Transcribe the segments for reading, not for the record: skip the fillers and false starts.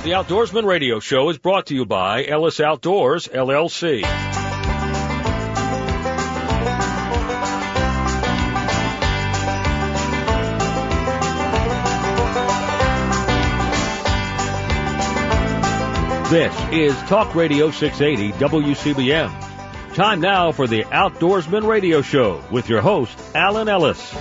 The Outdoorsman Radio Show is brought to you by Ellis Outdoors, LLC. This is Talk Radio 680 WCBM. Time now for the Outdoorsman Radio Show with your host, Alan Ellis.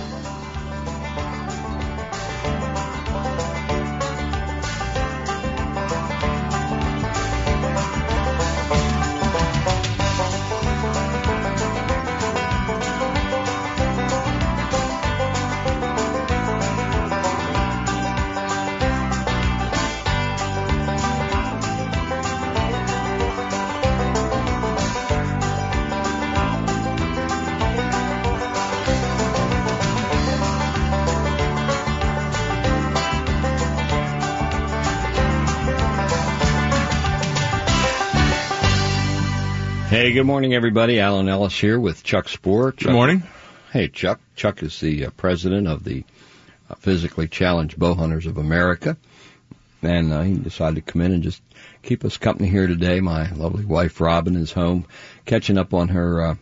Hey, good morning, everybody. Alan Ellis here with Chuck Spoor. Good morning. Hey, Chuck. Chuck is the president of the Physically Challenged Bowhunters of America, and he decided to come in and just keep us company here today. My lovely wife, Robin, is home, catching up on her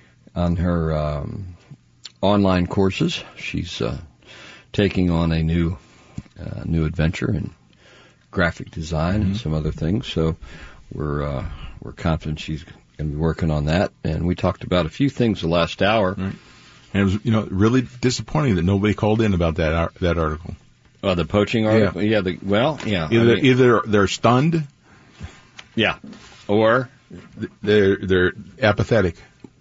online courses. She's taking on a new adventure in graphic design and some other things. So we're confident she's going to be working on that, and we talked about a few things the last hour. Right. And it was, really disappointing that nobody called in about that article. Oh, the poaching article? Yeah. Either they're stunned. Yeah. Or they're apathetic.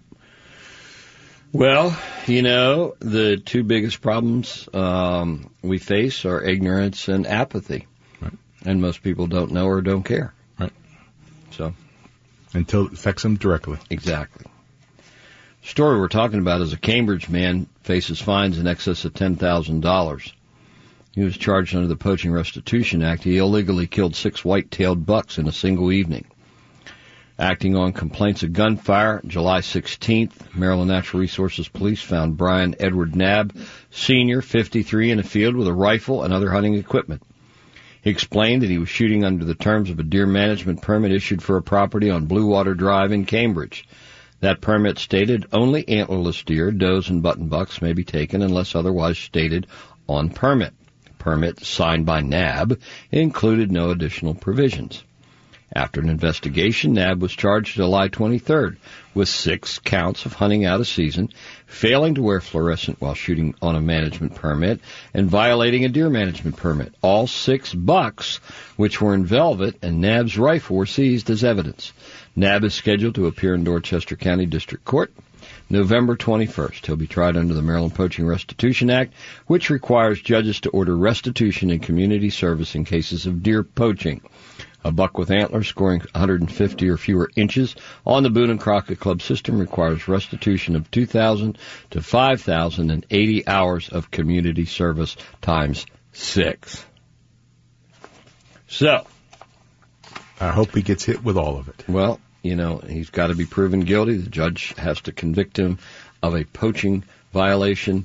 Well, the two biggest problems we face are ignorance and apathy. Right. And most people don't know or don't care. Right. So. Until it affects them directly. Exactly. The story we're talking about is a Cambridge man faces fines in excess of $10,000. He was charged under the Poaching Restitution Act. He illegally killed 6 white-tailed bucks in a single evening. Acting on complaints of gunfire, July 16th, Maryland Natural Resources Police found Brian Edward Knabb, Sr., 53, in a field with a rifle and other hunting equipment. He explained that he was shooting under the terms of a deer management permit issued for a property on Blue Water Drive in Cambridge. That permit stated only antlerless deer, does, and buttonbucks may be taken unless otherwise stated on permit. The permit, signed by Knabb, included no additional provisions. After an investigation, Knabb was charged July 23rd with 6 counts of hunting out of season, failing to wear fluorescent while shooting on a management permit, and violating a deer management permit. All 6 bucks, which were in velvet, and Knabb's rifle were seized as evidence. Knabb is scheduled to appear in Dorchester County District Court November 21st. He'll be tried under the Maryland Poaching Restitution Act, which requires judges to order restitution and community service in cases of deer poaching. A buck with antlers scoring 150 or fewer inches on the Boone and Crockett Club system requires restitution of $2,000 to $5,080 hours of community service times 6. So, I hope he gets hit with all of it. Well, he's got to be proven guilty. The judge has to convict him of a poaching violation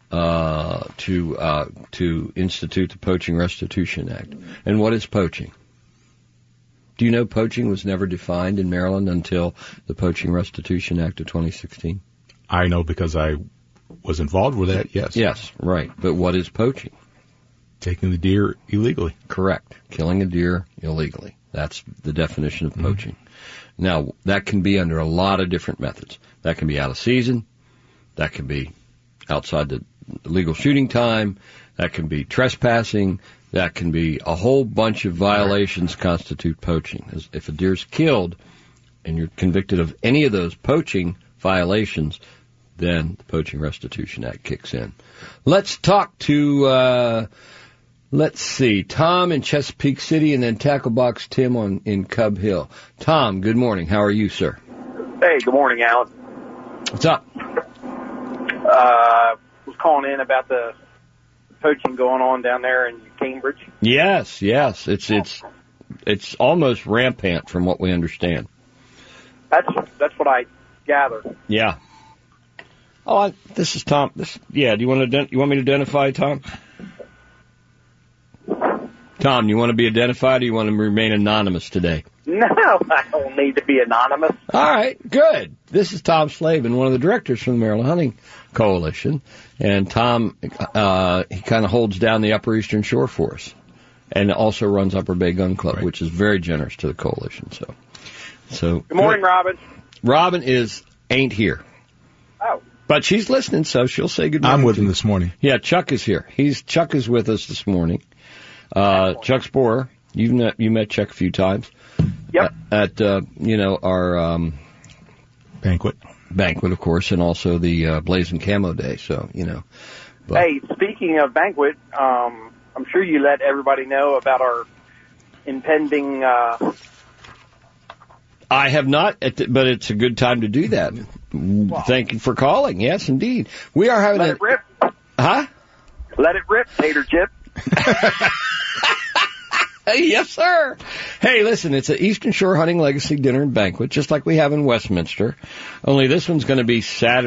to institute the Poaching Restitution Act. And what is poaching? Do you know poaching was never defined in Maryland until the Poaching Restitution Act of 2016? I know because I was involved with that, yes. Yes, right. But what is poaching? Taking the deer illegally. Correct. Killing a deer illegally. That's the definition of poaching. Mm-hmm. Now, that can be under a lot of different methods. That can be out of season. That can be outside the legal shooting time. That can be trespassing. That can be a whole bunch of violations constitute poaching. If a deer's killed and you're convicted of any of those poaching violations, then the Poaching Restitution Act kicks in. Let's talk to, Tom in Chesapeake City and then Tacklebox Tim in Cub Hill. Tom, good morning. How are you, sir? Hey, good morning, Alan. What's up? Was calling in about the poaching going on down there in Cambridge. Yes. It's almost rampant from what we understand. That's what I gather. Yeah. Oh, this is Tom. Do you want me to identify Tom? Tom, you want to be identified or you want to remain anonymous today? No, I don't need to be anonymous. All right, good. This is Tom Slavin, one of the directors from the Maryland Hunting Coalition. And Tom, he kind of holds down the Upper Eastern Shore for us. And also runs Upper Bay Gun Club, right, which is very generous to the coalition. So good morning, Robin. Robin ain't here. Oh. But she's listening, so she'll say good morning. I'm with him this morning. Yeah, Chuck is here. Chuck is with us this morning. Chuck Sporer. You met Chuck a few times. Yep. At our banquet, of course, and also the Blazing Camo Day. So But. Hey, speaking of banquet, I'm sure you let everybody know about our impending. I have not, but it's a good time to do that. Well, thank you for calling. Yes, indeed. We are having Let it rip. Huh? Let it rip, tater chip. Yes, sir. Hey, listen, it's an Eastern Shore Hunting Legacy Dinner and Banquet, just like we have in Westminster. Only this one's going to be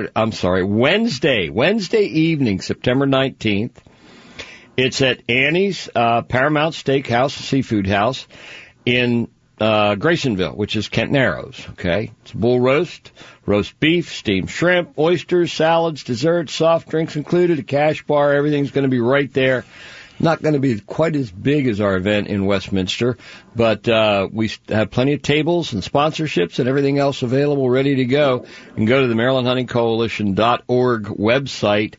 Wednesday evening, September 19th. It's at Annie's Paramount Steakhouse, Seafood House in Graysonville, which is Kent Narrows, okay? It's bull roast beef, steamed shrimp, oysters, salads, desserts, soft drinks included, a cash bar. Everything's going to be right there. Not going to be quite as big as our event in Westminster, but we have plenty of tables and sponsorships and everything else available, ready to go. You can go to the MarylandHuntingCoalition.org website,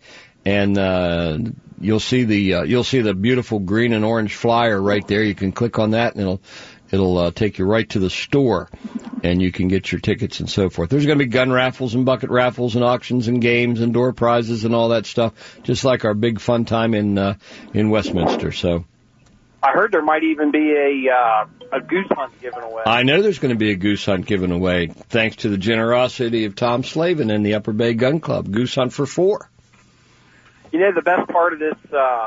and you'll see the beautiful green and orange flyer right there. You can click on that, and it'll take you right to the store, and you can get your tickets and so forth. There's going to be gun raffles and bucket raffles and auctions and games and door prizes and all that stuff, just like our big fun time in Westminster. So I heard there might even be a goose hunt given away. I know there's going to be a goose hunt given away, thanks to the generosity of Tom Slavin and the Upper Bay Gun Club. Goose hunt for 4. The best part of this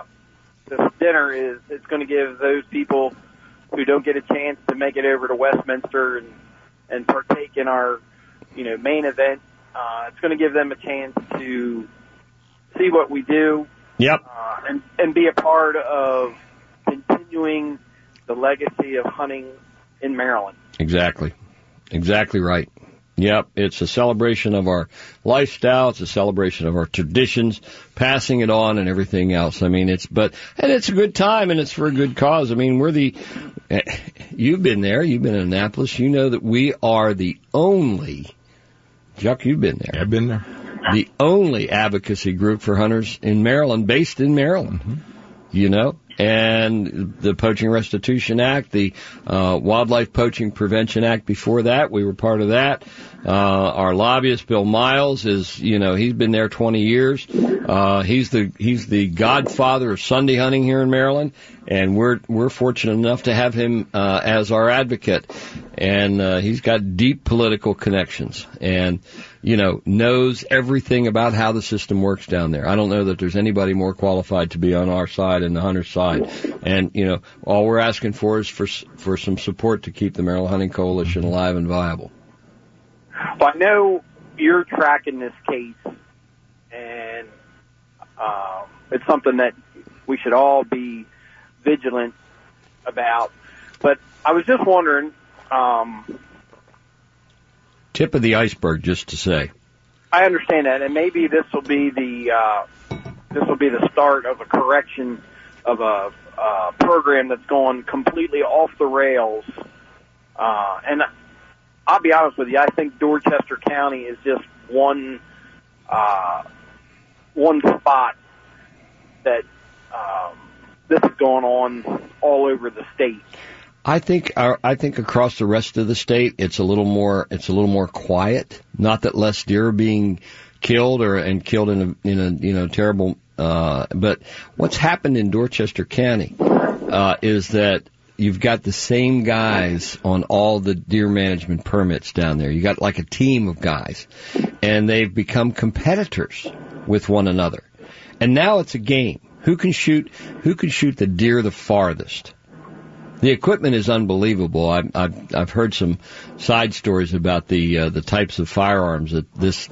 dinner is it's going to give those people who don't get a chance to make it over to Westminster and partake in our, main event. It's going to give them a chance to see what we do. Yep. And be a part of continuing the legacy of hunting in Maryland. Exactly right. Yep, it's a celebration of our lifestyle. It's a celebration of our traditions, passing it on and everything else. I mean, it's a good time, and it's for a good cause. I mean, you've been there. You've been in Annapolis. You know that we are the only, Chuck, you've been there. I've been there. The only advocacy group for hunters in Maryland, based in Maryland. Mm-hmm. And the Poaching Restitution Act, the Wildlife Poaching Prevention Act before that, we were part of that. Our lobbyist, Bill Miles, he's been there 20 years. He's the godfather of Sunday hunting here in Maryland, and we're fortunate enough to have him as our advocate. And he's got deep political connections and, knows everything about how the system works down there. I don't know that there's anybody more qualified to be on our side and the hunter's side. And, all we're asking for is for some support to keep the Maryland Hunting Coalition alive and viable. Well, I know you're tracking this case, and it's something that we should all be vigilant about. But I was just wondering... Tip of the iceberg, just to say. I understand that, and maybe this will be the start of a correction of a program that's gone completely off the rails. And I'll be honest with you, I think Dorchester County is just one spot that this is going on all over the state. I think across the rest of the state, it's a little more quiet. Not that less deer are being killed and killed in a terrible. But what's happened in Dorchester County is that you've got the same guys on all the deer management permits down there. You got like a team of guys, and they've become competitors with one another. And now it's a game. Who can shoot the deer the farthest? The equipment is unbelievable. I've heard some side stories about the types of firearms that this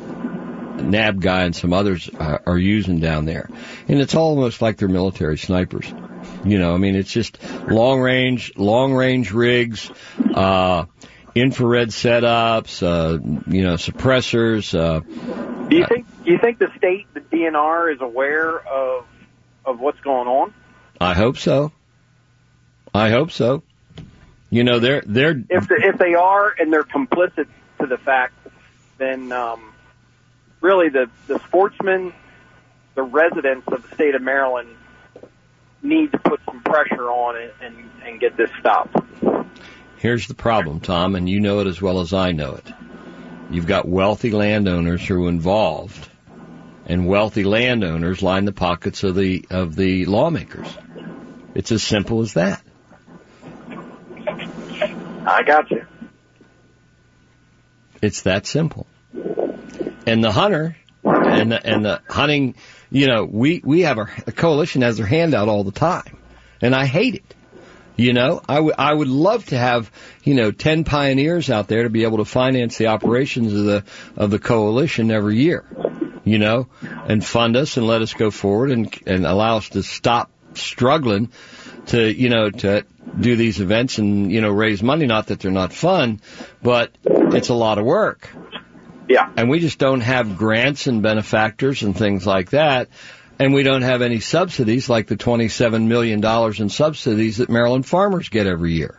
NAB guy and some others are using down there, and it's almost like they're military snipers. You know, I mean, it's just long range rigs, infrared setups, suppressors. Do you think the state, the DNR, is aware of what's going on? I hope so. You know, they're if they are and they're complicit to the fact, then really the sportsmen, the residents of the state of Maryland need to put some pressure on it and get this stopped. Here's the problem, Tom, and you know it as well as I know it. You've got wealthy landowners who are involved, and wealthy landowners line the pockets of the lawmakers. It's as simple as that. I got you. It's that simple. And the hunter and the hunting, you know, we have a coalition has their hand out all the time, and I hate it. You know, I would love to have, 10 pioneers out there to be able to finance the operations of the coalition every year, and fund us and let us go forward and allow us to stop struggling to do these events and, raise money. Not that they're not fun, but it's a lot of work. Yeah. And we just don't have grants and benefactors and things like that. And we don't have any subsidies like the $27 million in subsidies that Maryland farmers get every year.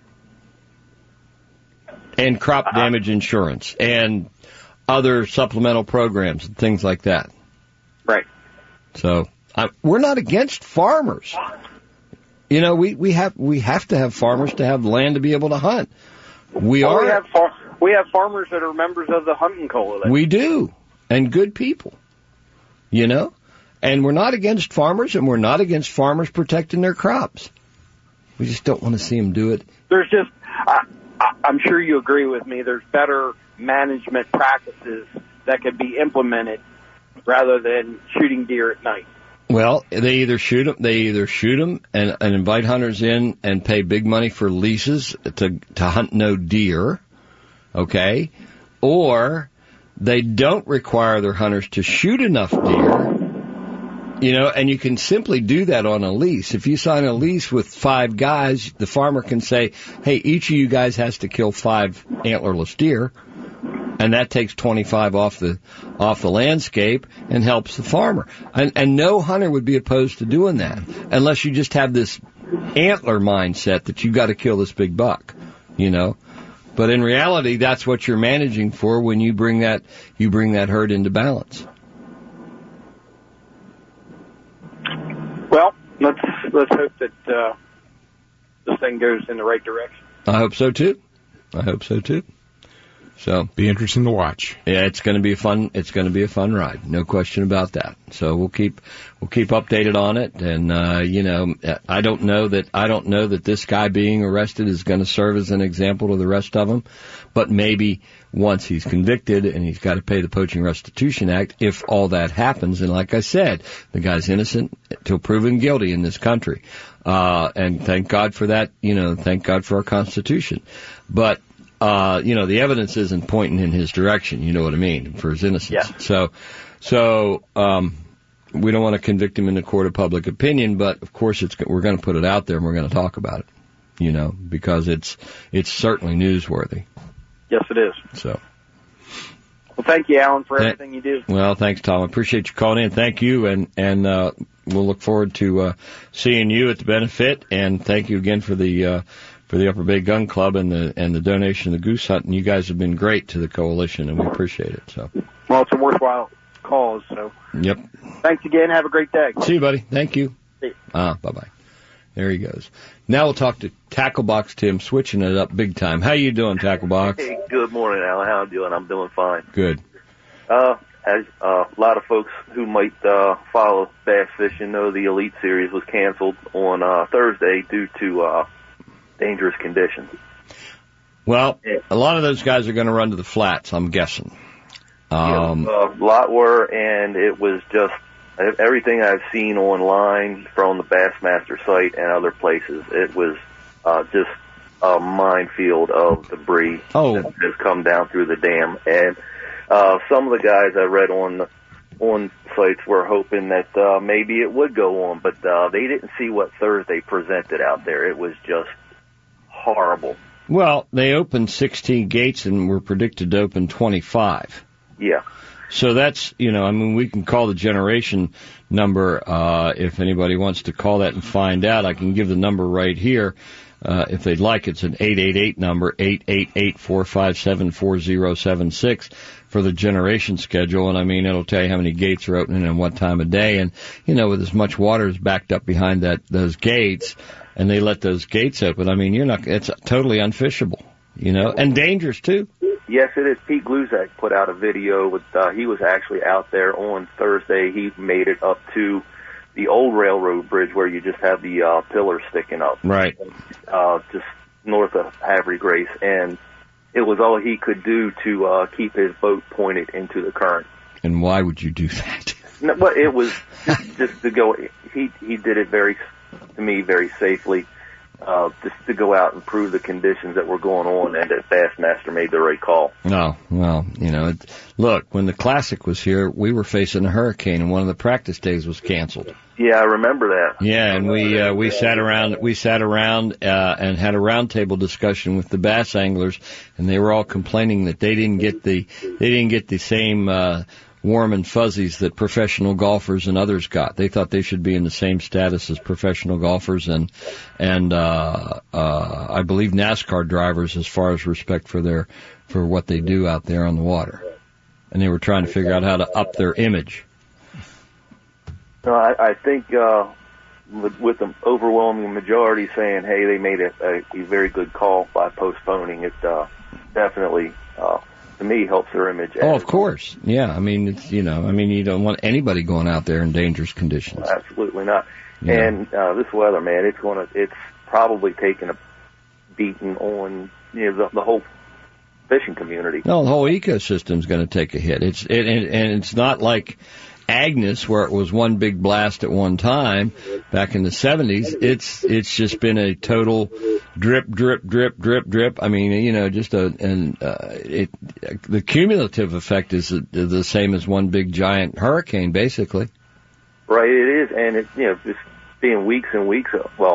And crop damage insurance and other supplemental programs and things like that. Right. So we're not against farmers. We have to have farmers to have land to be able to hunt. We have farmers that are members of the hunting coalition. We do, and good people. And we're not against farmers, and we're not against farmers protecting their crops. We just don't want to see them do it. There's just, I'm sure you agree with me, there's better management practices that could be implemented rather than shooting deer at night. Well, they either shoot them and invite hunters in and pay big money for leases to hunt no deer, okay? Or they don't require their hunters to shoot enough deer. And you can simply do that on a lease. If you sign a lease with 5 guys, the farmer can say, hey, each of you guys has to kill 5 antlerless deer, and that takes 25 off the landscape and helps the farmer. And no hunter would be opposed to doing that, unless you just have this antler mindset that you got to kill this big buck, But in reality, that's what you're managing for when you bring that herd into balance. Well, let's hope that this thing goes in the right direction. I hope so too. So be interesting to watch. Yeah, it's going to be a fun ride, no question about that. So we'll keep updated on it, and I don't know that this guy being arrested is going to serve as an example to the rest of them, but maybe once he's convicted and he's got to pay the Poaching Restitution Act, if all that happens, and like I said, the guy's innocent till proven guilty in this country, and thank God for that. Thank God for our Constitution, but. The evidence isn't pointing in his direction, you know what I mean, for his innocence. Yeah. So, we don't want to convict him in the court of public opinion, but of course we're going to put it out there and we're going to talk about it, because it's certainly newsworthy. Yes, it is. So. Well, thank you, Alan, for everything you do. Well, thanks, Tom. I appreciate you calling in. Thank you, and we'll look forward to seeing you at the benefit, and thank you again for the Upper Bay Gun Club and the donation of the goose hunt, and you guys have been great to the coalition, and we appreciate it. So, well, it's a worthwhile cause. So, yep. Thanks again. Have a great day. See you, buddy. Thank you. See you. Bye-bye. There he goes. Now we'll talk to Tacklebox Tim, switching it up big time. How you doing, Tacklebox? Hey, good morning, Alan. How are you doing? I'm doing fine. Good. As a lot of folks who might follow bass fishing know, the Elite Series was canceled on Thursday due to dangerous conditions. Well, a lot of those guys are going to run to the flats, I'm guessing. A lot were, and it was just everything I've seen online from the Bassmaster site and other places. It was just a minefield of debris that has come down through the dam. And some of the guys I read on on sites were hoping that maybe it would go on, but they didn't see what Thursday presented out there. It was just horrible. Well, they opened 16 gates and were predicted to open 25. Yeah. So that's, we can call the generation number if anybody wants to call that and find out. I can give the number right here. If they'd like, it's an 888 number, 888-457-4076 for the generation schedule. And it'll tell you how many gates are opening and what time of day. And, with as much water as backed up behind those gates, and they let those gates open, it's totally unfishable, and dangerous too. Yes, it is. Pete Gluzak put out a video with, he was actually out there on Thursday. He made it up to the old railroad bridge where you just have the pillars sticking up. Right. Just north of Havre Grace. And it was all he could do to keep his boat pointed into the current. And why would you do that? No, but it was just to go, he did it very safely. Just to go out and prove the conditions that were going on, and that Bassmaster made the right call. No, well, look, when the Classic was here, we were facing a hurricane, and one of the practice days was canceled. Yeah, I remember that. Yeah, and we sat around and had a roundtable discussion with the bass anglers, and they were all complaining that they didn't get the same warm and fuzzies that professional golfers and others got. They thought they should be in the same status as professional golfers and I believe NASCAR drivers as far as respect for what they do out there on the water. And they were trying to figure out how to up their image. No, I think with the overwhelming majority saying, hey, they made a very good call by postponing it, definitely to me, helps their image. Oh, of course. Yeah. It's, you don't want anybody going out there in dangerous conditions. Absolutely not. Yeah. And, this weather, man, it's probably taking a beating on, the whole fishing community. No, the whole ecosystem's going to take a hit. And it's not like Agnes, where it was one big blast at one time back in the 70s. It's just been a total drip, drip, drip, drip, drip. The cumulative effect is the same as one big giant hurricane, basically. Right, it is, and just being weeks and weeks.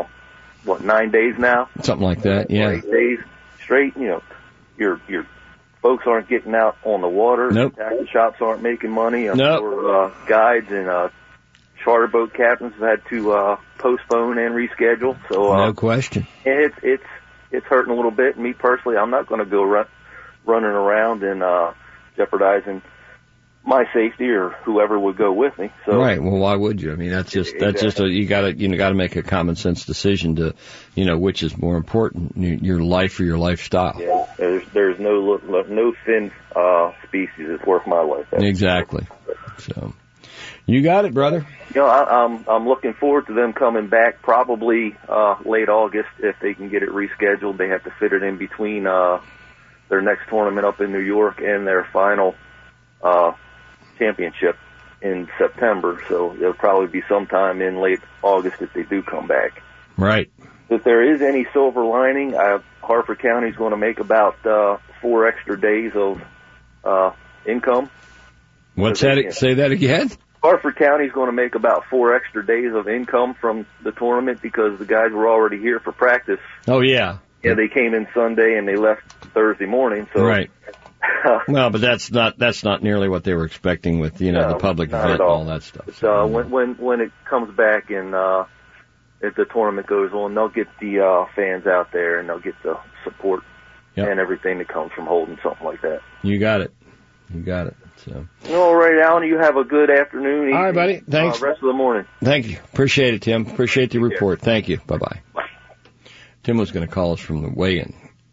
9 days now? Something like that. Yeah, 8 days straight. Your folks aren't getting out on the water. Nope. Tackle shops aren't making money. Nope. Guides and charter boat captains have had to postpone and reschedule. So no question. And it's hurting a little bit. Me personally, I'm not going to go running around and jeopardizing my safety or whoever would go with me. So right. Well, why would you? You gotta make a common sense decision to, which is more important, your life or your lifestyle. Yeah. There's no fin species that's worth my life. Exactly. So, you got it, brother. I'm looking forward to them coming back probably late August if they can get it rescheduled. They have to fit it in between their next tournament up in New York and their final championship in September. So it'll probably be sometime in late August if they do come back. Right. If there is any silver lining, Harford County is going to make about 4 extra days of income. What's that? Say that again? Harford County is going to make about 4 extra days of income from the tournament because the guys were already here for practice. Oh, yeah. Yeah, they came in Sunday and they left Thursday morning. So. Right. Well, but that's not nearly what they were expecting with the public event and all that stuff. So when it comes back and if the tournament goes on, they'll get the fans out there and they'll get the support and everything that comes from holding something like that. You got it. So. All right, Alan. You have a good afternoon. Evening, all right, buddy. Thanks. Rest of the morning. Thank you. Appreciate it, Tim. Appreciate the report. Thank you. Bye-bye. Bye. Tim was going to call us from the weigh-in.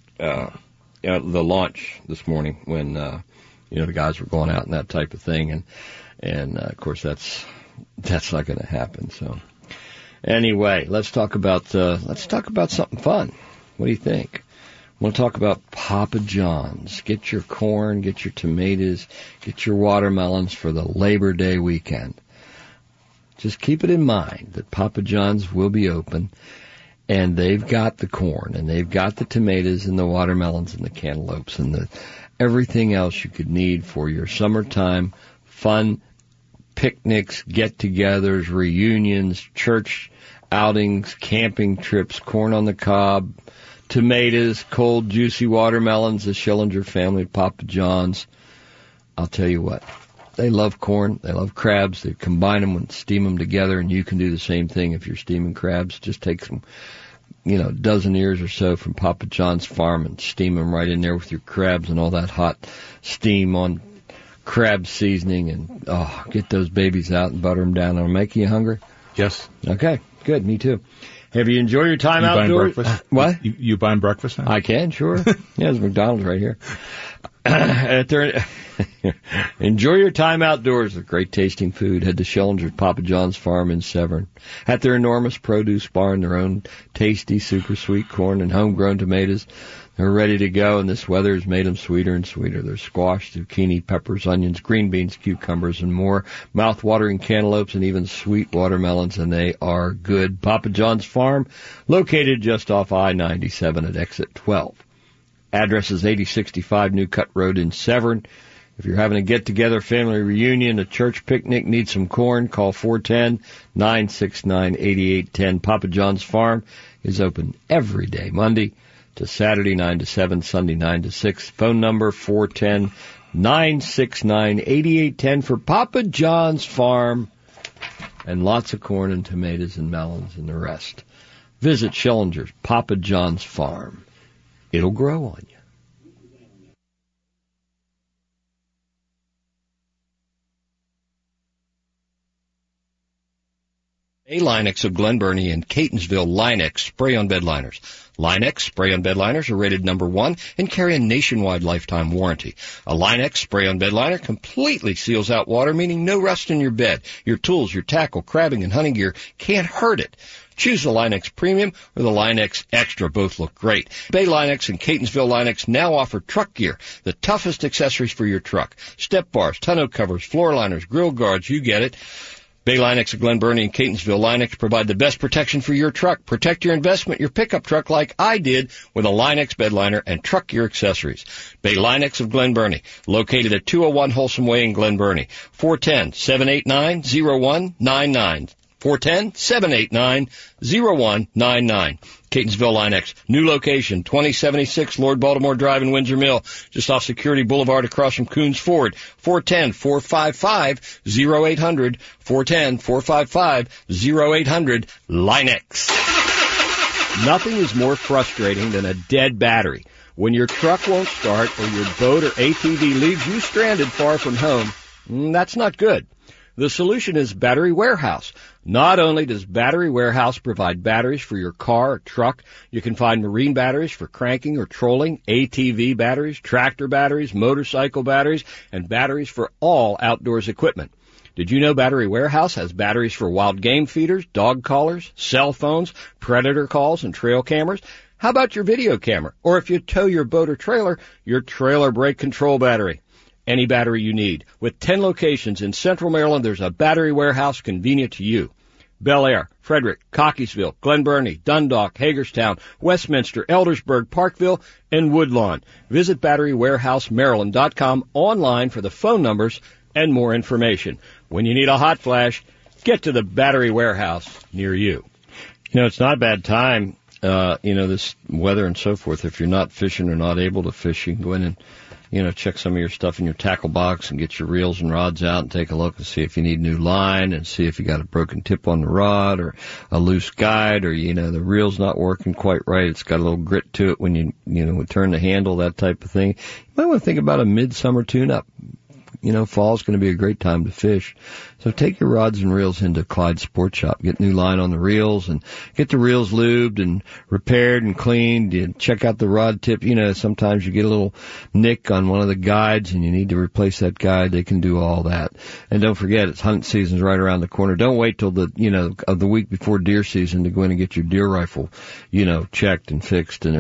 The launch this morning when the guys were going out and that type of thing, and of course that's not going to happen. So anyway, let's talk about something fun. What do you think? We'll talk about Papa John's. Get your corn, get your tomatoes, get your watermelons for the Labor Day weekend. Just keep it in mind that Papa John's will be open. And they've got the corn, and they've got the tomatoes, and the watermelons, and the cantaloupes, and everything else you could need for your summertime fun picnics, get-togethers, reunions, church outings, camping trips, corn on the cob, tomatoes, cold, juicy watermelons, the Schillinger family, Papa John's. I'll tell you what, they love corn, they love crabs, they combine them and steam them together, and you can do the same thing if you're steaming crabs. Just take some, dozen ears or so from Papa John's farm and steam them right in there with your crabs and all that hot steam on crab seasoning, and get those babies out and butter them down. It'll make you hungry? Yes. Okay, good, me too. Have you enjoyed your time outdoors? Buying breakfast? What? You buying breakfast now? I can, sure. Yeah, there's McDonald's right here. Enjoy your time outdoors with great tasting food. Head to Schillinger's Papa John's Farm in Severn. At their enormous produce barn, their own tasty, super sweet corn and homegrown tomatoes. They're ready to go, and this weather has made them sweeter and sweeter. There's squash, zucchini, peppers, onions, green beans, cucumbers, and more. Mouth-watering cantaloupes and even sweet watermelons, and they are good. Papa John's Farm, located just off I-97 at exit 12. Address is 8065 New Cut Road in Severn. If you're having a get-together, family reunion, a church picnic, need some corn, call 410-969-8810. Papa John's Farm is open every day, Monday to Saturday, 9 to 7, Sunday, 9 to 6. Phone number 410-969-8810 for Papa John's Farm, and lots of corn and tomatoes and melons and the rest. Visit Schillinger's Papa John's Farm. It'll grow on you. Linex of Glen Burnie and Catonsville Linex spray-on bed liners. Linex spray-on bed liners are rated number 1 and carry a nationwide lifetime warranty. A Linex spray-on bed liner completely seals out water, meaning no rust in your bed. Your tools, your tackle, crabbing, and hunting gear can't hurt it. Choose the Linex Premium or the Linex Extra. Both look great. Bay Linex and Catonsville Linex now offer truck gear, the toughest accessories for your truck. Step bars, tonneau covers, floor liners, grill guards, you get it. Bay Linex of Glen Burnie and Catonsville Linex provide the best protection for your truck. Protect your investment, your pickup truck, like I did with a Linex bed liner and truck gear accessories. Bay Linex of Glen Burnie, located at 201 Wholesome Way in Glen Burnie. 410-789-0199. 410-789-0199. Catonsville Linex. New location, 2076 Lord Baltimore Drive in Windsor Mill, just off Security Boulevard across from Coons Ford. 410-455-0800. 410-455-0800. Linex. Nothing is more frustrating than a dead battery. When your truck won't start or your boat or ATV leaves you stranded far from home, that's not good. The solution is Battery Warehouse. Not only does Battery Warehouse provide batteries for your car or truck, you can find marine batteries for cranking or trolling, ATV batteries, tractor batteries, motorcycle batteries, and batteries for all outdoors equipment. Did you know Battery Warehouse has batteries for wild game feeders, dog collars, cell phones, predator calls, and trail cameras? How about your video camera? Or if you tow your boat or trailer, your trailer brake control battery. Any battery you need. With 10 locations in Central Maryland, there's a Battery Warehouse convenient to you. Bel Air, Frederick, Cockeysville, Glen Burnie, Dundalk, Hagerstown, Westminster, Eldersburg, Parkville, and Woodlawn. Visit BatteryWarehouseMaryland.com online for the phone numbers and more information. When you need a hot flash, get to the Battery Warehouse near you. It's not a bad time, this weather and so forth. If you're not fishing or not able to fish, you can go in and check some of your stuff in your tackle box and get your reels and rods out and take a look and see if you need new line and see if you got a broken tip on the rod or a loose guide or, the reel's not working quite right. It's got a little grit to it when you turn the handle, that type of thing. You might want to think about a midsummer tune-up. Fall's going to be a great time to fish. So take your rods and reels into Clyde Sports Shop. Get new line on the reels and get the reels lubed and repaired and cleaned. You check out the rod tip. Sometimes you get a little nick on one of the guides and you need to replace that guide. They can do all that. And don't forget, it's hunt season's right around the corner. Don't wait till the week before deer season to go in and get your deer rifle, checked and fixed a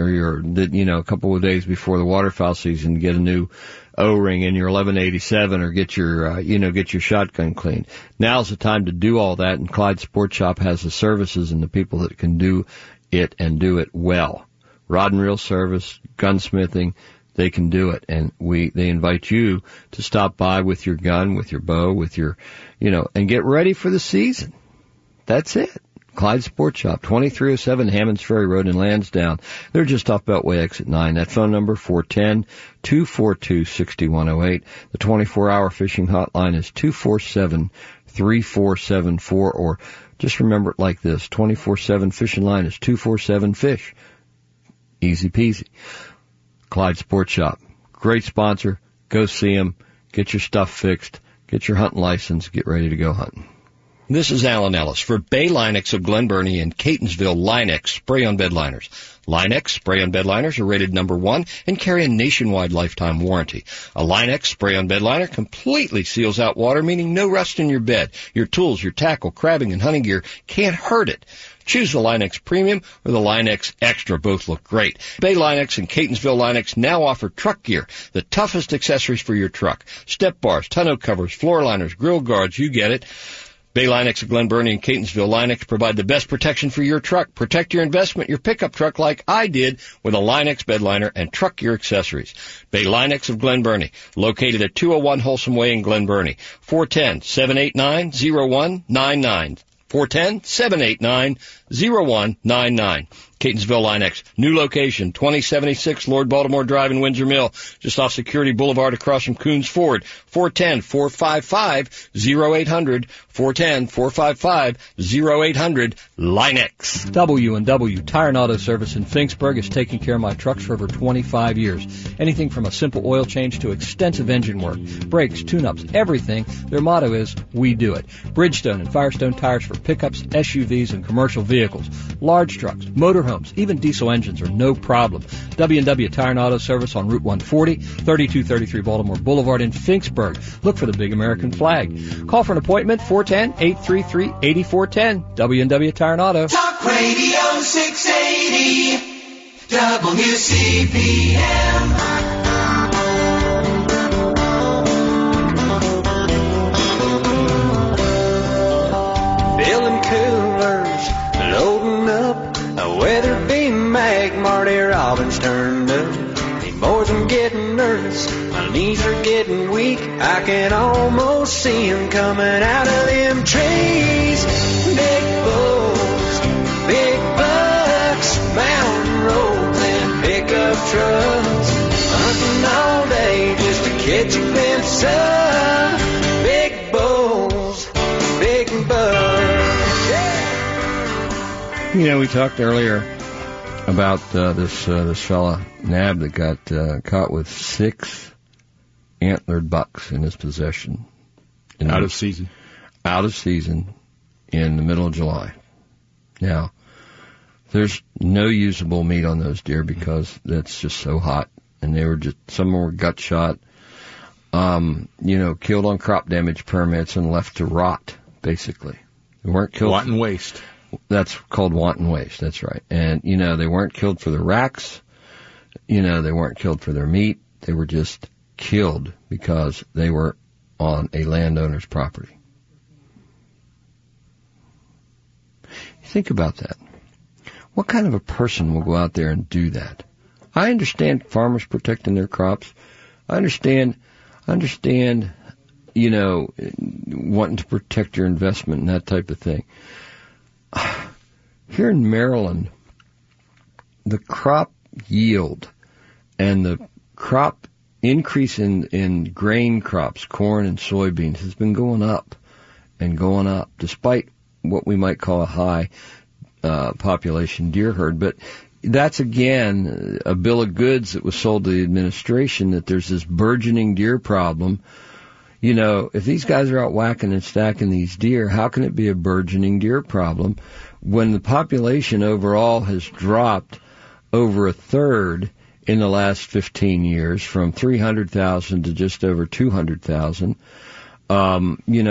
couple of days before the waterfowl season to get a new O-ring in your 1187 or get your shotgun cleaned. Now's the time to do all that, and Clyde Sports Shop has the services and the people that can do it and do it well. Rod and reel service, gunsmithing, they can do it. And they invite you to stop by with your gun, with your bow, with your, and get ready for the season. That's it. Clyde Sports Shop, 2307 Hammonds Ferry Road in Lansdowne. They're just off Beltway exit 9. That phone number, 410-242-6108. The 24-hour fishing hotline is 247-3474, or just remember it like this, 24/7 fishing line is 247-FISH. Easy peasy. Clyde Sports Shop. Great sponsor. Go see them. Get your stuff fixed. Get your hunting license. Get ready to go hunting. This is Alan Ellis for Bay Linex of Glen Burnie and Catonsville Linex spray-on bed liners. Linex spray-on bed liners are rated number 1 and carry a nationwide lifetime warranty. A Linex spray-on bed liner completely seals out water, meaning no rust in your bed. Your tools, your tackle, crabbing, and hunting gear can't hurt it. Choose the Linex Premium or the Linex Extra. Both look great. Bay Linex and Catonsville Linex now offer truck gear, the toughest accessories for your truck. Step bars, tonneau covers, floor liners, grill guards, you get it. Bay Linex of Glen Burnie and Catonsville Linex provide the best protection for your truck. Protect your investment, your pickup truck like I did with a Linex bed liner and truck gear accessories. Bay Linex of Glen Burnie, located at 201 Wholesome Way in Glen Burnie. 410-789-0199. 410-789-0199. Catonsville Linex, new location, 2076 Lord Baltimore Drive in Windsor Mill, just off Security Boulevard across from Coons Ford. 410-455-0800. 410-455-0800. Linex. W&W Tire and Auto Service in Finksburg has taken care of my trucks for over 25 years. Anything from a simple oil change to extensive engine work, brakes, tune-ups, everything. Their motto is, we do it. Bridgestone and Firestone tires for pickups, SUVs, and commercial vehicles. Large trucks, motorhomes, even diesel engines are no problem. W&W Tire and Auto Service on Route 140, 3233 Baltimore Boulevard in Finksburg. Look for the big American flag. Call for an appointment, 410-833-8410. W&W Tire and Auto. Talk Radio 680 WCPM. Building coolers, loading up a Weatherby Mag. Marty Robbins turned up. He more than getting nervous. My knees are getting weak. I can almost see him coming out of them trees. Big bulls, big bucks, mountain roads and pickup trucks. Hunting all day just to catch a glimpse of big bulls, big bucks. We talked earlier about this fella, Nab, that got caught with 6 antlered bucks in his possession. Out of season in the middle of July. Now, there's no usable meat on those deer because that's just so hot. And some were gut shot, killed on crop damage permits and left to rot, basically. They weren't killed. Wanton waste. That's called wanton waste, that's right. And, they weren't killed for their racks. They weren't killed for their meat. They were just killed because they were on a landowner's property. Think about that. What kind of a person will go out there and do that? I understand farmers protecting their crops. I understand, wanting to protect your investment and that type of thing. Here in Maryland, the crop yield and the crop increase in grain crops, corn and soybeans, has been going up and going up, despite what we might call a high population deer herd. But that's, again, a bill of goods that was sold to the administration, that there's this burgeoning deer problem. If these guys are out whacking and stacking these deer, how can it be a burgeoning deer problem when the population overall has dropped over a third in the last 15 years, from 300,000 to just over 200,000? I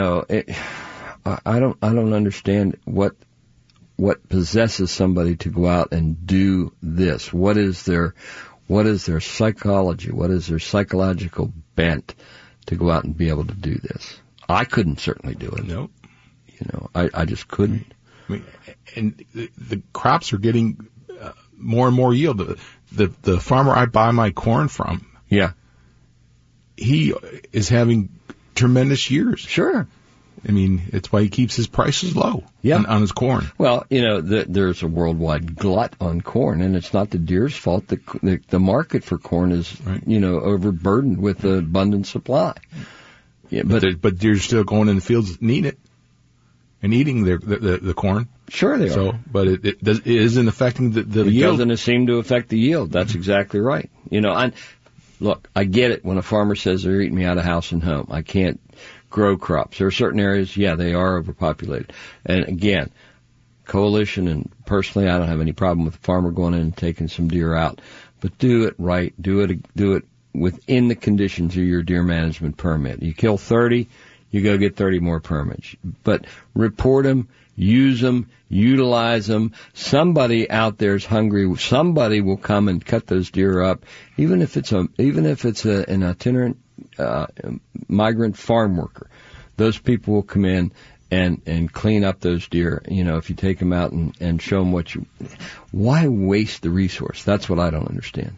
don't understand what possesses somebody to go out and do this. What is their psychology? What is their psychological bent to go out and be able to do this? I couldn't certainly do it. Nope. I just couldn't. And the crops are getting more and more yield. The farmer I buy my corn from Yeah. He is having tremendous years. Sure. I mean, it's why he keeps his prices low on his corn. Well, there's a worldwide glut on corn, and it's not the deer's fault. The market for corn is, overburdened with the abundant supply. Yeah, but deer's still going in the fields and eating it and eating the corn. Sure they are. So, but it isn't affecting the yield. Doesn't seem to affect the yield. That's exactly right. Look, I get it when a farmer says they're eating me out of house and home. I can't grow crops. There are certain areas, they are overpopulated. And again, coalition and personally, I don't have any problem with a farmer going in and taking some deer out. But do it right. Do it within the conditions of your deer management permit. You kill 30, you go get 30 more permits. But report them, use them, utilize them. Somebody out there is hungry. Somebody will come and cut those deer up, even if it's an itinerant migrant farm worker. Those people will come in and clean up those deer. If you take them out and show them why waste the resource? That's what I don't understand.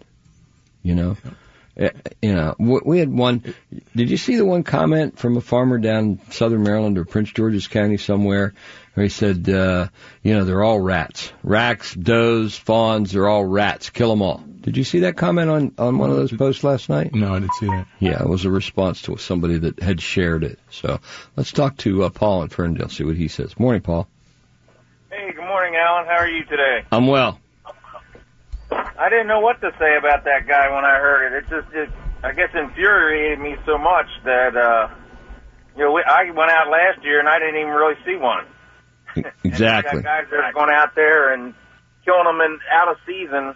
We had one. Did you see the one comment from a farmer down southern Maryland or Prince George's County somewhere where he said, they're all rats. Rats, does, fawns, they're all rats. Kill them all. Did you see that comment on one of those posts last night? No, I didn't see that. Yeah, it was a response to somebody that had shared it. So let's talk to Paul in Ferndale, see what he says. Morning, Paul. Hey, good morning, Alan. How are you today? I'm well. I didn't know what to say about that guy when I heard it. It I guess, infuriated me so much that, I went out last year and I didn't even really see one. Exactly. And guys that are going out there and killing them out of season.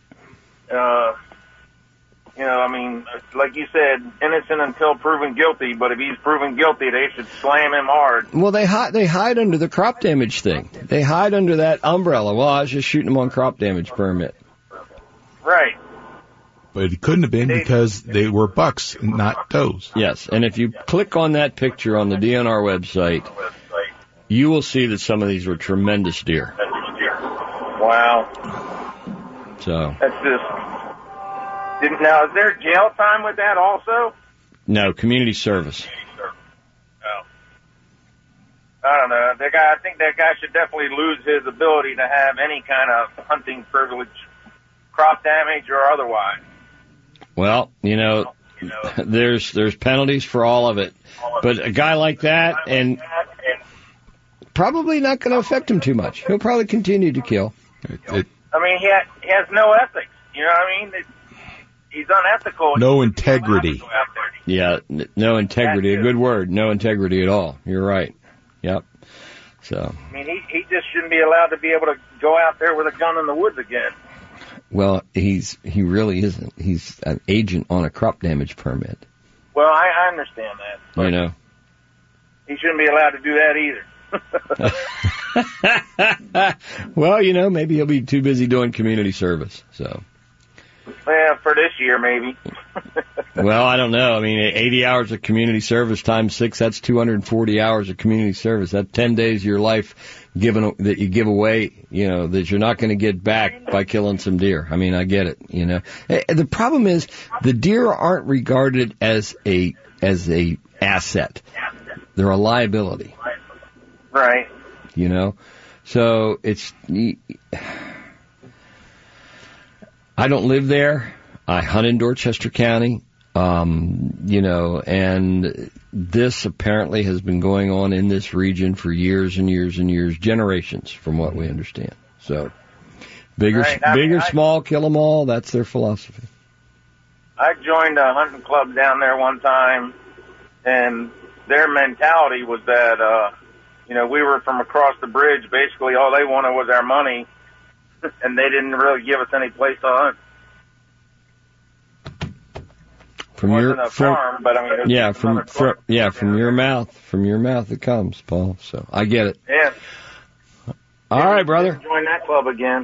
Like you said, innocent until proven guilty. But if he's proven guilty, they should slam him hard. Well, they hide under the crop damage thing. They hide under that umbrella. Well, I was just shooting them on crop damage permit. Right. But it couldn't have been because they were bucks, not does. Yes, and if you click on that picture on the DNR website, you will see that some of these were tremendous deer. Wow. So. That's just... Now, is there jail time with that also? No, community service. Oh. I don't know. I think that guy should definitely lose his ability to have any kind of hunting privilege, crop damage or otherwise. Well, there's penalties for all of it. But a guy like that, and probably not going to affect him too much. He'll probably continue to kill. He has no ethics. You know what I mean? He's unethical. No integrity. Yeah, no integrity. A good word. No integrity at all. You're right. Yep. So. He just shouldn't be allowed to be able to go out there with a gun in the woods again. Well, he really isn't. He's an agent on a crop damage permit. Well, I understand that. He shouldn't be allowed to do that either. Well, maybe he'll be too busy doing community service. So. Yeah, for this year, maybe. Well, I don't know. 80 hours of community service times 6, that's 240 hours of community service. That's 10 days of your life that you give away, that you're not going to get back by killing some deer. I get it, The problem is the deer aren't regarded as a asset. They're a liability. Right. So it's... I don't live there. I hunt in Dorchester County, and this apparently has been going on in this region for years and years and years, generations, from what we understand. So, bigger, small, kill them all. That's their philosophy. I joined a hunting club down there one time, and their mentality was that, we were from across the bridge. Basically, all they wanted was our money. And they didn't really give us any place to hunt. From your farm, but from your mouth it comes, Paul. So I get it. Yeah. All right, brother. Join that club again.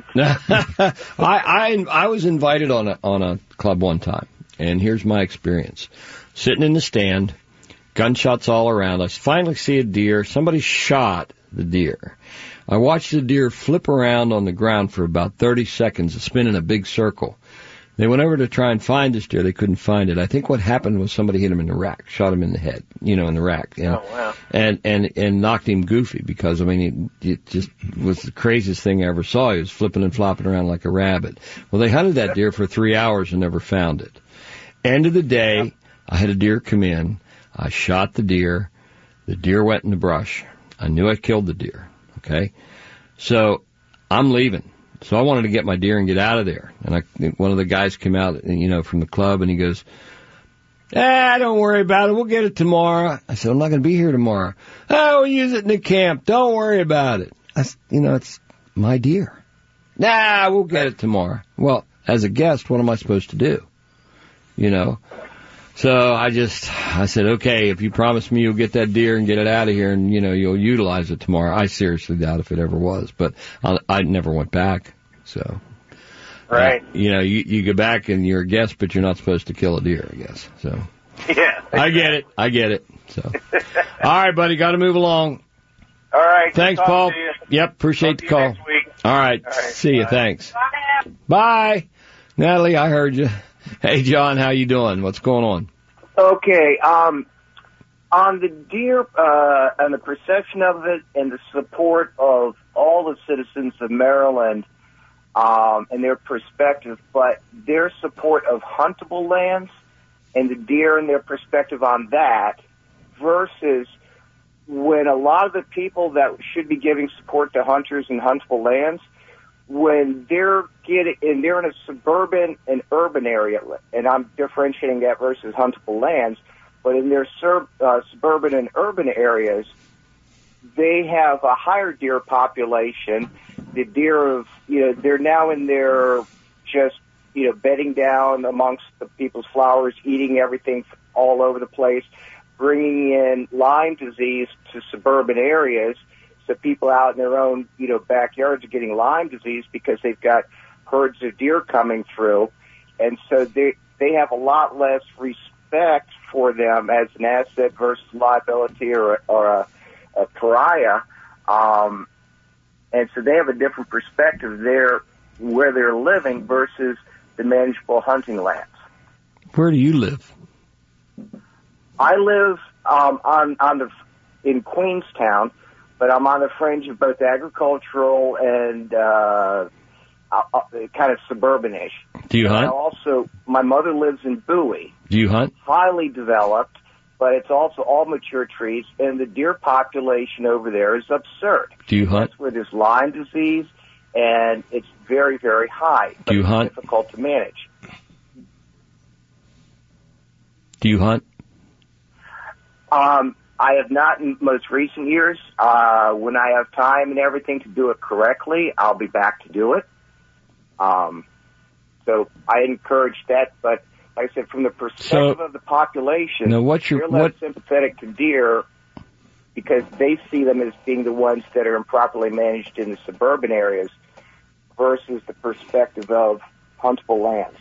I was invited on a club one time, and here's my experience: sitting in the stand, gunshots all around. I finally see a deer. Somebody shot the deer. I watched the deer flip around on the ground for about 30 seconds, spin in a big circle. They went over to try and find this deer. They couldn't find it. I think what happened was somebody hit him in the rack, shot him in the head, in the rack. Oh, wow. And knocked him goofy because, it just was the craziest thing I ever saw. He was flipping and flopping around like a rabbit. Well, they hunted that deer for 3 hours and never found it. End of the day, I had a deer come in. I shot the deer. The deer went in the brush. I knew I killed the deer. Okay? So I'm leaving. So I wanted to get my deer and get out of there. And one of the guys came out, from the club, and he goes, don't worry about it. We'll get it tomorrow. I said, I'm not going to be here tomorrow. We'll use it in the camp. Don't worry about it. It's my deer. We'll get it tomorrow. Well, as a guest, what am I supposed to do? So I said, okay, if you promise me you'll get that deer and get it out of here and, you'll utilize it tomorrow. I seriously doubt if it ever was, but I never went back. So, right. You go back and you're a guest, but you're not supposed to kill a deer, I guess. So, yeah. I get it. So, all right, buddy, got to move along. All right. Thanks, Paul. Yep. Appreciate the call. Next week. All right. See you. Thanks. Bye. Natalie, I heard you. Hey, John, how you doing? What's going on? Okay, on the deer, and the perception of it and the support of all the citizens of Maryland, and their perspective, but their support of huntable lands and the deer and their perspective on that versus when a lot of the people that should be giving support to hunters and huntable lands, when they're in a suburban and urban area, and I'm differentiating that versus huntable lands, but in their suburban and urban areas, they have a higher deer population. The deer they're now in their bedding down amongst the people's flowers, eating everything all over the place, bringing in Lyme disease to suburban areas. So people out in their own, backyards are getting Lyme disease because they've got herds of deer coming through. And so they have a lot less respect for them as an asset versus liability or a pariah. And so they have a different perspective there where they're living versus the manageable hunting lands. Where do you live? I live in Queenstown, but I'm on the fringe of both agricultural and kind of suburban-ish. Do you hunt? My mother lives in Bowie. Do you hunt? Highly developed, but it's also all mature trees, and the deer population over there is absurd. Do you hunt? That's where there's Lyme disease, and it's very, very high. Do you hunt? It's difficult to manage. Do you hunt? I have not in most recent years. When I have time and everything to do it correctly, I'll be back to do it. So I encourage that, but like I said, from the perspective of the population, they're less sympathetic to deer because they see them as being the ones that are improperly managed in the suburban areas versus the perspective of huntable lands.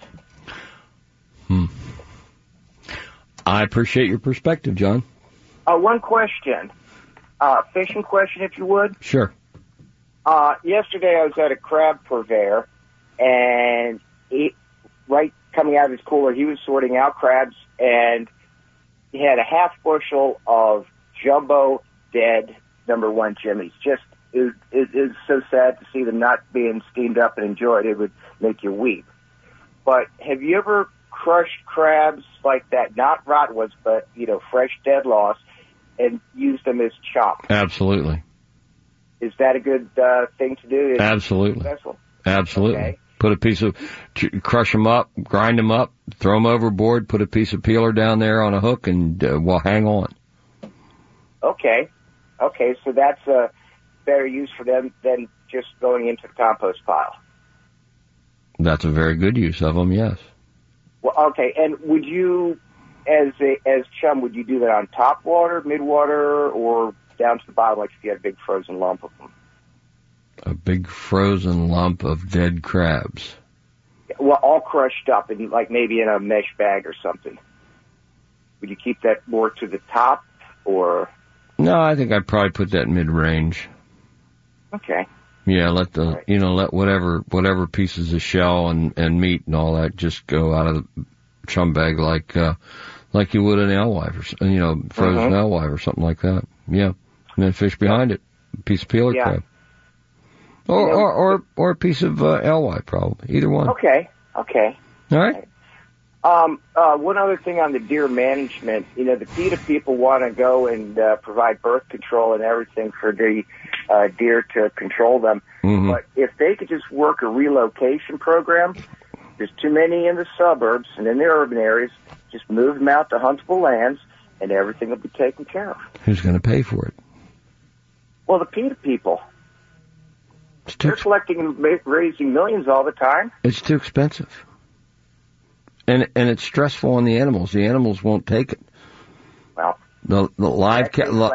I appreciate your perspective, John. One question, fishing question, if you would. Sure. Yesterday I was at a crab purveyor, and right coming out of his cooler, he was sorting out crabs, and he had a half bushel of jumbo dead #1 jimmies. Just it is so sad to see them not being steamed up and enjoyed. It would make you weep. But have you ever crushed crabs like that? Not rotwoods, but fresh dead loss, and used them as chop? Absolutely. Is that a good thing to do? Absolutely. Successful? Absolutely. Okay. Put a piece of, crush them up, grind them up, throw them overboard, put a piece of peeler down there on a hook, and hang on. Okay. So that's a better use for them than just going into the compost pile. That's a very good use of them, yes. Well, okay. And would you, as chum, would you do that on top water, mid water, or down to the bottom, like if you had a big frozen lump of them? A big frozen lump of dead crabs. Well, all crushed up and maybe in a mesh bag or something. Would you keep that more to the top, or? No, I think I'd probably put that mid-range. Okay. Yeah, let whatever pieces of shell and meat and all that just go out of the chum bag like you would an alewife or frozen alewife or something like that. Yeah, and then fish behind it, a piece of peeler crab, or a piece of alewife, probably either one. Okay. All right. One other thing on the deer management, the PETA people want to go and provide birth control and everything for the deer to control them. Mm-hmm. But if they could just work a relocation program, there's too many in the suburbs and in the urban areas, just move them out to huntable lands and everything will be taken care of. Who's going to pay for it? Well, the PETA people. They're collecting and raising millions all the time. It's too expensive. And it's stressful on the animals. The animals won't take it. Well, the live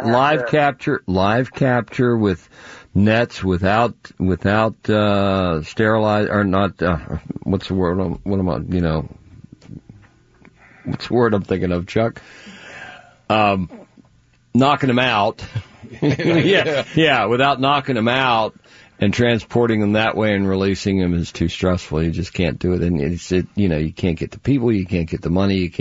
capture with nets without sterilize or not. What's the word? What am I? What's the word I'm thinking of, Chuck? Knocking them out. yeah. Without knocking them out. And transporting them that way and releasing them is too stressful. You just can't do it. And you can't get the people, you can't get the money,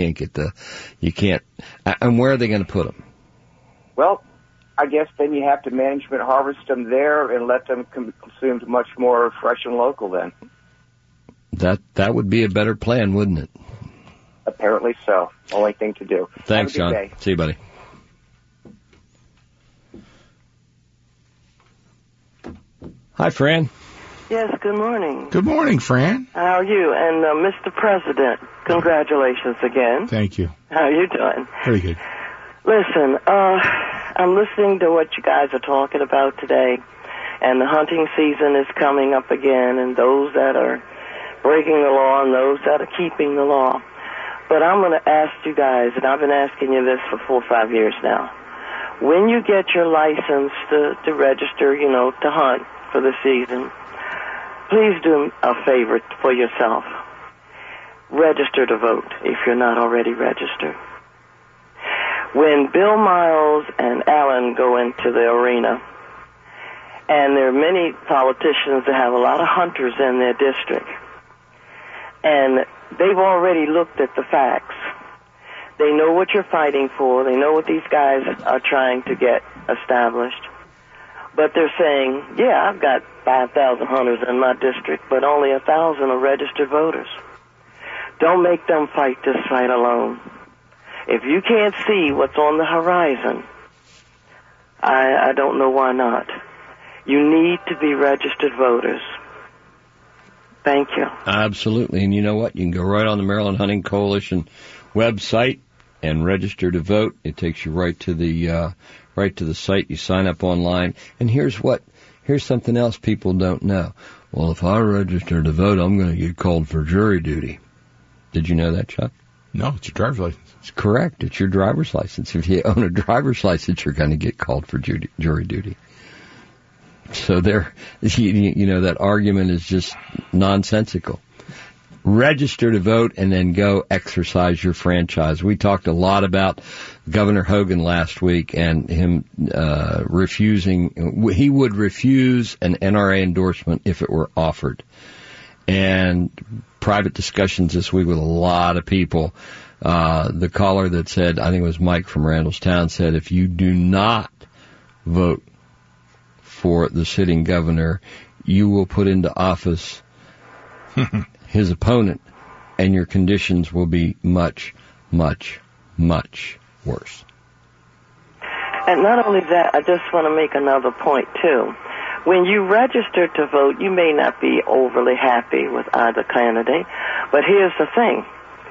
and where are they going to put them? Well, I guess then you have to management harvest them there and let them consume much more fresh and local then. That would be a better plan, wouldn't it? Apparently so. Only thing to do. Thanks, John. Day. See you, buddy. Hi, Fran. Yes, good morning. Good morning, Fran. How are you? And Mr. President, congratulations again. Thank you. How are you doing? Very good. Listen, I'm listening to what you guys are talking about today, and the hunting season is coming up again, and those that are breaking the law and those that are keeping the law. But I'm going to ask you guys, and I've been asking you this for 4 or 5 years now, when you get your license to register, to hunt, for the season, please do a favor for yourself. Register to vote if you're not already registered. When Bill Miles and Allen go into the arena, and there are many politicians that have a lot of hunters in their district, and they've already looked at the facts. They know what you're fighting for. They know what these guys are trying to get established. But they're saying, yeah, I've got 5,000 hunters in my district, but only 1,000 are registered voters. Don't make them fight this fight alone. If you can't see what's on the horizon, I don't know why not. You need to be registered voters. Thank you. Absolutely. And you know what? You can go right on the Maryland Hunting Coalition website and register to vote. It takes you right to the site. You sign up online. And here's something else people don't know. Well, if I register to vote, I'm going to get called for jury duty. Did you know that, Chuck? No, it's your driver's license. It's correct. It's your driver's license. If you own a driver's license, you're going to get called for jury duty. So that argument is just nonsensical. Register to vote and then go exercise your franchise. We talked a lot about Governor Hogan last week and him refusing. He would refuse an NRA endorsement if it were offered. And private discussions this week with a lot of people. The caller that said, I think it was Mike from Randallstown, said if you do not vote for the sitting governor, you will put into office his opponent, and your conditions will be much, much, much worse. And not only that, I just want to make another point, too. When you register to vote, you may not be overly happy with either candidate, but here's the thing.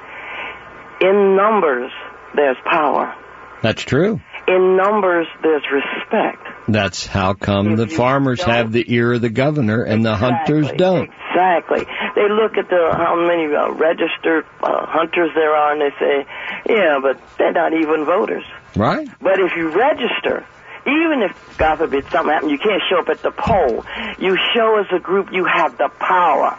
In numbers, there's power. That's true. In numbers, there's respect. That's how come the farmers have the ear of the governor and the hunters don't. Exactly. They look at how many registered hunters there are, and they say, yeah, but they're not even voters. Right. But if you register, even if, God forbid, something happens, you can't show up at the poll. You show as a group you have the power.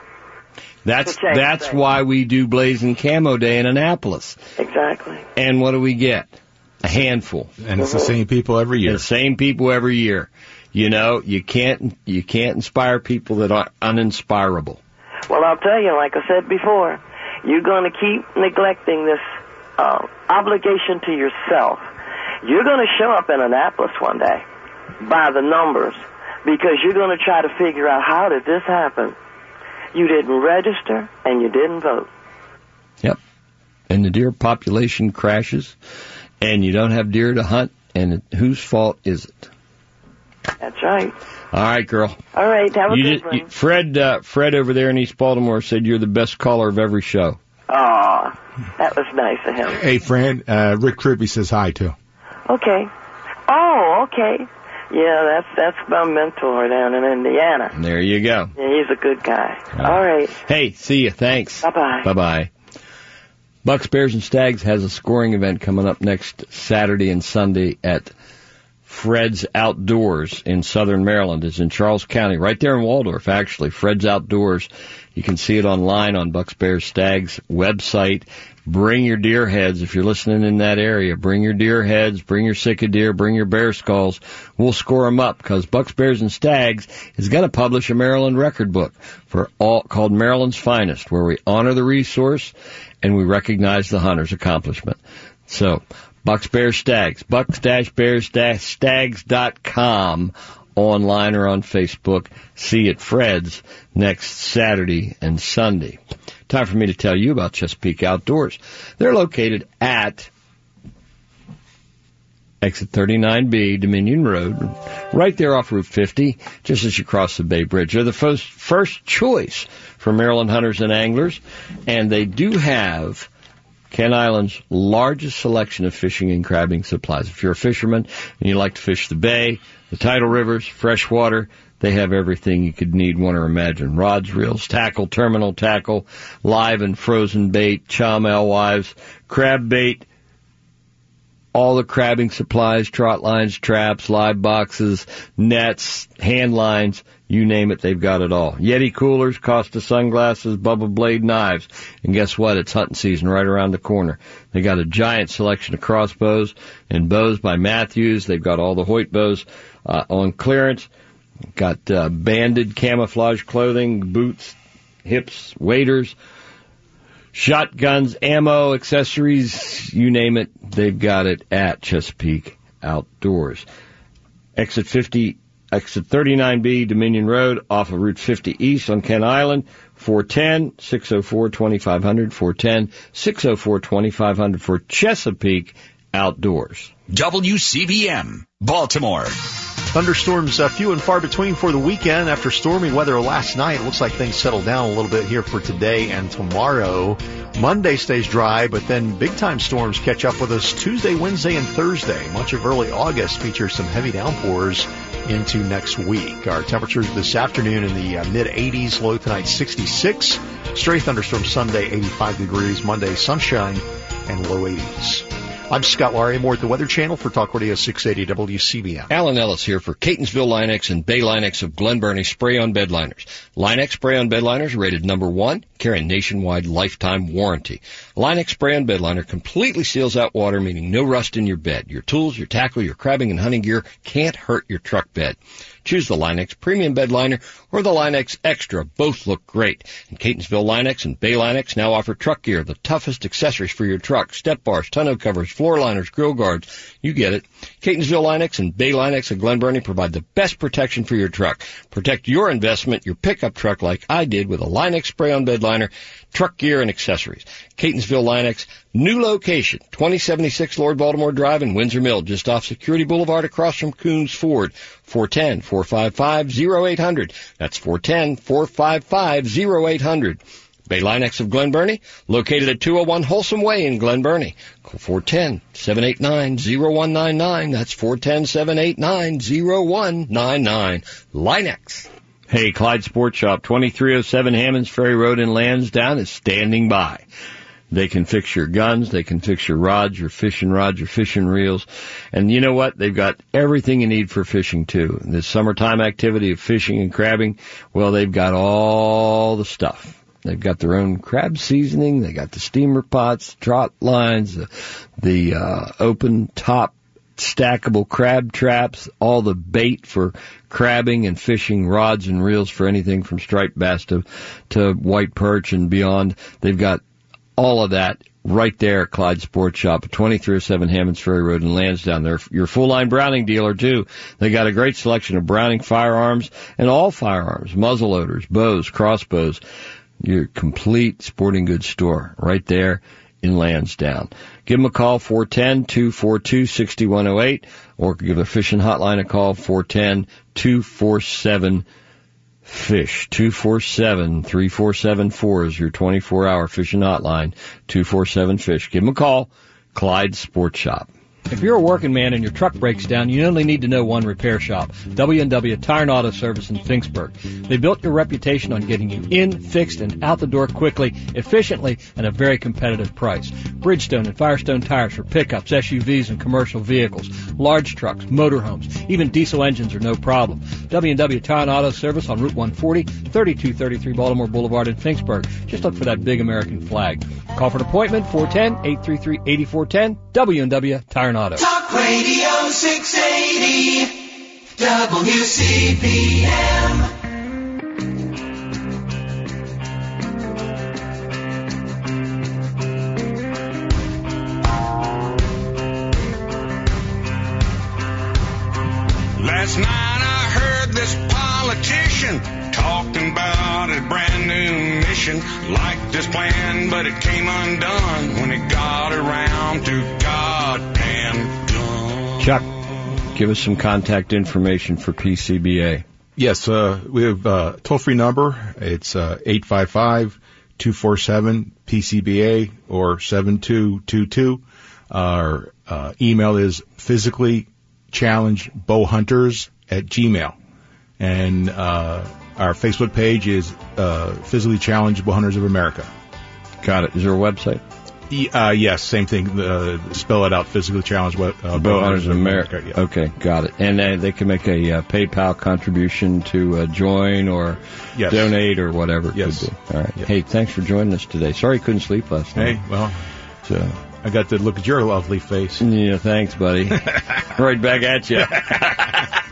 That's why we do Blazing Camo Day in Annapolis. Exactly. And what do we get? A handful. And it's the same people every year. The same people every year. You know, you can't inspire people that are uninspirable. Well, I'll tell you, like I said before, you're going to keep neglecting this obligation to yourself. You're going to show up in Annapolis one day by the numbers because you're going to try to figure out how did this happen. You didn't register and you didn't vote. Yep. And the deer population crashes and you don't have deer to hunt, and whose fault is it? That's right. All right, girl. All right, have a good one. Fred over there in East Baltimore said you're the best caller of every show. Aw, that was nice of him. Hey, Fran, Rick Tribby says hi, too. Okay. Oh, okay. Yeah, that's my mentor down in Indiana. There you go. Yeah, he's a good guy. All right. Hey, see you. Thanks. Bye-bye. Bye-bye. Bucks, Bears, and Stags has a scoring event coming up next Saturday and Sunday at Fred's Outdoors in Southern Maryland. It's in Charles County, right there in Waldorf, actually. Fred's Outdoors. You can see it online on Bucks, Bears, Stags website. Bring your deer heads if you're listening in that area. Bring your deer heads, bring your sick of deer, bring your bear skulls. We'll score them up because Bucks, Bears, and Stags is going to publish a Maryland record book called Maryland's Finest, where we honor the resource and we recognize the hunter's accomplishment. So, Bucks, Bears, Stags, bucks-bears-stags.com, online or on Facebook. See at Fred's next Saturday and Sunday. Time for me to tell you about Chesapeake Outdoors. They're located at exit 39B, Dominion Road, right there off Route 50, just as you cross the Bay Bridge. They're the first choice for Maryland hunters and anglers, and they do have Kent Island's largest selection of fishing and crabbing supplies. If you're a fisherman and you like to fish the bay, the tidal rivers, freshwater, they have everything you could need, want, or imagine. Rods, reels, tackle, terminal tackle, live and frozen bait, chum, alewives, crab bait, all the crabbing supplies, trot lines, traps, live boxes, nets, hand lines, you name it, they've got it all. Yeti coolers, Costa sunglasses, Bubba Blade knives. And guess what? It's hunting season right around the corner. They got a giant selection of crossbows and bows by Matthews. They've got all the Hoyt bows on clearance. Got banded camouflage clothing, boots, hips, waders, shotguns, ammo, accessories, you name it, they've got it at Chesapeake Outdoors. Exit 39B, Dominion Road, off of Route 50 East on Kent Island, 410-604-2500, 410-604-2500 for Chesapeake Outdoors. WCBM, Baltimore. Thunderstorms few and far between for the weekend. After stormy weather last night, it looks like things settle down a little bit here for today and tomorrow. Monday stays dry, but then big-time storms catch up with us Tuesday, Wednesday, and Thursday. Much of early August features some heavy downpours into next week. Our temperatures this afternoon in the mid-80s, low tonight 66. Stray thunderstorm Sunday, 85 degrees. Monday, sunshine and low 80s. I'm Scott Laurie, more at the Weather Channel for Talk Radio 680 WCBM. Alan Ellis here for Catonsville Line-X and Bay Line-X of Glen Burnie Spray-On Bed Liners. Line-X Spray-On Bed Liners are rated number 1, carrying nationwide lifetime warranty. Line-X Spray-On Bed Liner completely seals out water, meaning no rust in your bed. Your tools, your tackle, your crabbing and hunting gear can't hurt your truck bed. Choose the Line-X Premium Bed Liner or the Line-X Extra. Both look great. And Catonsville Line-X and Bay Line-X now offer truck gear, the toughest accessories for your truck. Step bars, tonneau covers, floor liners, grill guards. You get it. Catonsville Line-X and Bay Line-X of Glen Burnie provide the best protection for your truck. Protect your investment, your pickup truck, like I did with a Line-X Spray-On Bed Liner, truck gear, and accessories. Catonsville Line-X, new location, 2076 Lord Baltimore Drive in Windsor Mill, just off Security Boulevard across from Coons Ford. 410-455-0800. That's 410-455-0800. Bay Line-X of Glen Burnie, located at 201 Wholesome Way in Glen Burnie. Call 410-789-0199. That's 410-789-0199. Line-X. Hey, Clyde Sports Shop, 2307 Hammonds Ferry Road in Lansdowne is standing by. They can fix your guns, they can fix your rods, your fishing reels. And you know what? They've got everything you need for fishing too. This summertime activity of fishing and crabbing, well, they've got all the stuff. They've got their own crab seasoning, they got the steamer pots, trot lines, the open top stackable crab traps, all the bait for crabbing and fishing, rods and reels for anything from striped bass to white perch and beyond. They've got all of that right there at Clyde Sports Shop, 2307 Hammonds Ferry Road in Lansdowne. They're your full-line Browning dealer, too. They got a great selection of Browning firearms and all firearms, muzzleloaders, bows, crossbows. Your complete sporting goods store right there in Lansdowne. Give them a call, 410-242-6108, or give their fishing hotline a call, 410-247-FISH. 247-3474 is your 24-hour fishing hotline, 247-FISH. Give them a call, Clyde Sports Shop. If you're a working man and your truck breaks down, you only need to know one repair shop, W&W Tire and Auto Service in Finksburg. They built your reputation on getting you in, fixed, and out the door quickly, efficiently, and a very competitive price. Bridgestone and Firestone tires for pickups, SUVs, and commercial vehicles, large trucks, motorhomes, even diesel engines are no problem. W&W Tire and Auto Service on Route 140, 3233 Baltimore Boulevard in Finksburg. Just look for that big American flag. Call for an appointment, 410-833-8410, W&W Tire and Auto. Talk Radio 680 WCPM. Last night I heard this politician talking about a brand new mission, like this plan, but it came undone when it got around to goddamn gun. Chuck, give us some contact information for PCBA. Yes, we have a toll-free number. It's 855-247-PCBA or 7222. Our email is physicallychallengeedbowhunters@gmail. And our Facebook page is Physically Challenged Bowhunters of America. Got it. Is there a website? Yes, same thing. Spell it out, Physically Challenged Bowhunters of America. Yeah. Okay, got it. And they can make a PayPal contribution to join or donate or whatever it could be. All right. Yes. Hey, thanks for joining us today. Sorry you couldn't sleep last night. Hey, well, I got to look at your lovely face. Yeah, thanks, buddy. Right back at you.